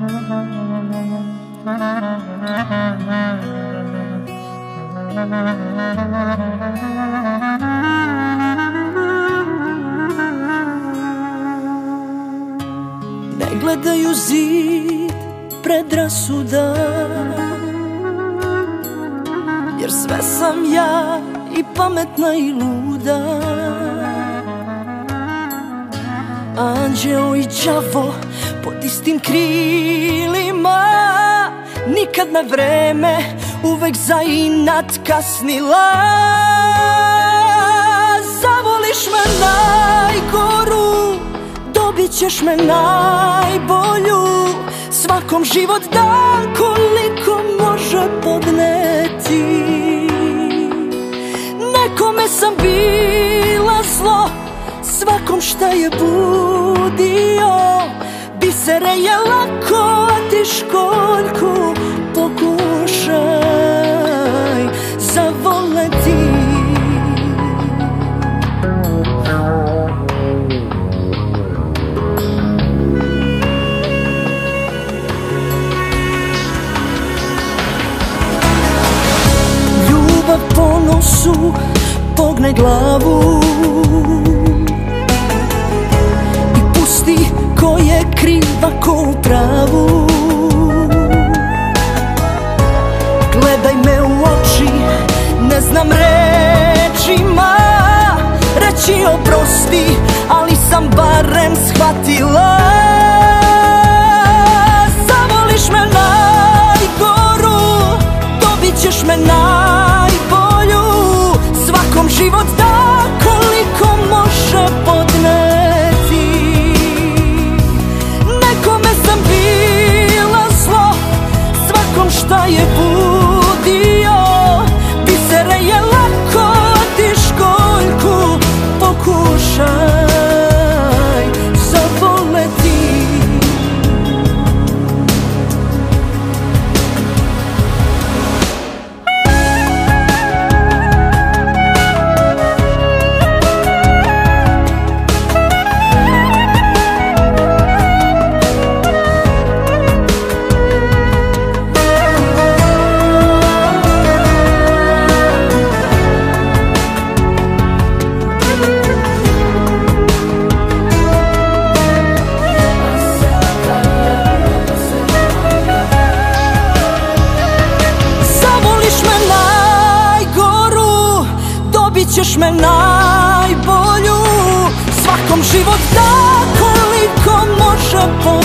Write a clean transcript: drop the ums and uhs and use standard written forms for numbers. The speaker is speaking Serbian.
Ne gledaju zid predrasuda, jer sve sam ja i pametna i luda. Anđeo i đavo pod istim krilima, nikad na vreme, uvek za inat kasnila. Zavoliš me najgoru, dobit ćeš me najbolju. Svakom život dan koliko može podneti. Nekome sam bila zlo, svakom šta je budio. Bisere je lako, a ti školjku pokušaj zavoleti. Ljubav po nosu pogne glavu i pusti ko je kriva, ko u pravu. Gledaj me u oči, ne znam rečima reći oprosti, ali sam barem shvatila. Zavoliš me najgoru, dobit ćeš me najbolju. Svakom život da koliko može podneti. Nekome sam bila zlo, svakom šta je budio. Bisere je lako, ti školjku pokušaj zavoleti. Ćeš me najbolju, svakom život da koliko može